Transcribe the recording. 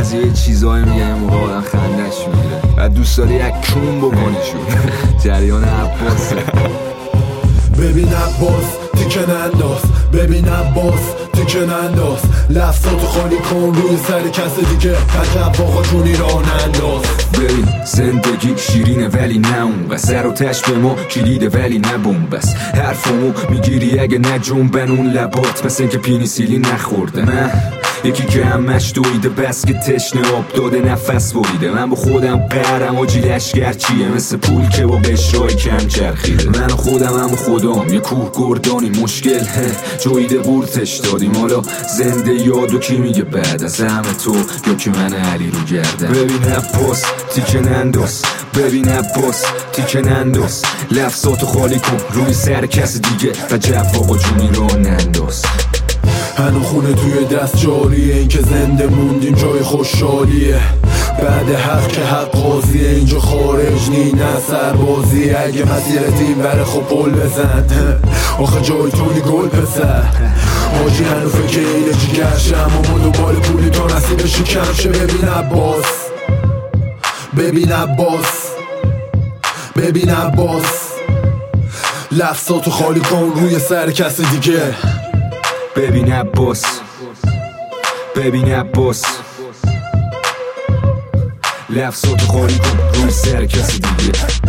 بعضی چیزایی میگه این موقع آدم خندش میگیره و دوست داری یک کون بکنیشون. جریان عباسه. ببین عباس تیکن انداز، ببین عباس تیکن انداز، لفظاتو خالی کن روی سر کس دیگه، عجب آقا جونی راه ننداز. ببین زندگی شیرینه ولی نه اون و سر و تش به ما کلیده ولی نه بومبس. حرفمو میگیری اگه نه جنبن اون لبات مثل اینکه پینیسیلی نخورده. من یکی که همش دویده بس که تشنه آب داده نفس بریده. من با خودم قهرم آجی لشگر چیه مثل پول که با قشرهای کم چرخیده. من خودم هم خودم یه کوه گردانی مشکل جویده بورتش دادیم. حالا زنده یادو کی میگه بعد از همه تو یا که من علی رو گردم. ببین عباس تیکن انداز، ببین عباس تیکن انداز، لفظاتو خالی کن روی سر کس دیگه و جب آقا جونی رو ننداز. هنو خونه توی دست جاریه، این که زنده موندیم جای خوشحالیه. بعد حق که حق قاضیه، اینجا خارج نی نه سربازیه. اگه مسیرت این بره خب پل بزن، آخه جای توی گل پسر. آجی هنو فکر اینه جیگرشم اما دنبال پولی تا نصیبشی کم شه. ببین عباس، ببین عباس، ببین عباس، لفظاتو خالی کن روی سر کس دیگه. ببین عباس، ببین عباس، لفظاتو خالی کن روی سر کسی دیگه.